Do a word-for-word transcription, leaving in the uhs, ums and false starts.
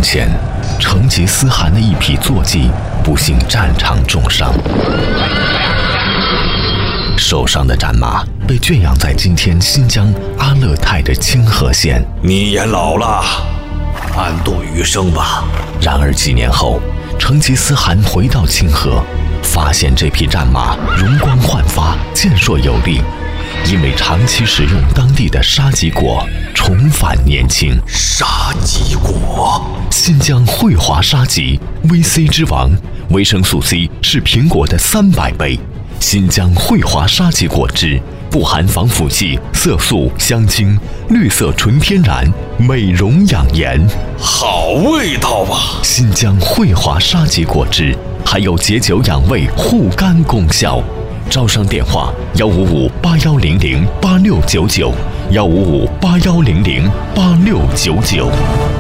前，成吉思汗的一匹坐骑不幸战场重伤，受伤的战马被圈养在今天新疆阿勒泰的清河县。 你也老了，安度余生吧。 然而几年后，成吉思汗回到清河，发现这匹战马容光焕发，健硕有力，因为长期食用当地的沙棘果，重返年轻。 沙棘果， 新疆惠华沙棘 V C 之王，维生素 C 是苹果的三百倍。新疆惠华沙棘果汁不含防腐剂、色素、香精，绿色纯天然，美容养颜， 好味道啊！ 新疆惠华沙棘果汁还有解酒养胃、护肝功效。招商电话：幺五五八幺零零八六九九，幺五五八幺零零八六九九。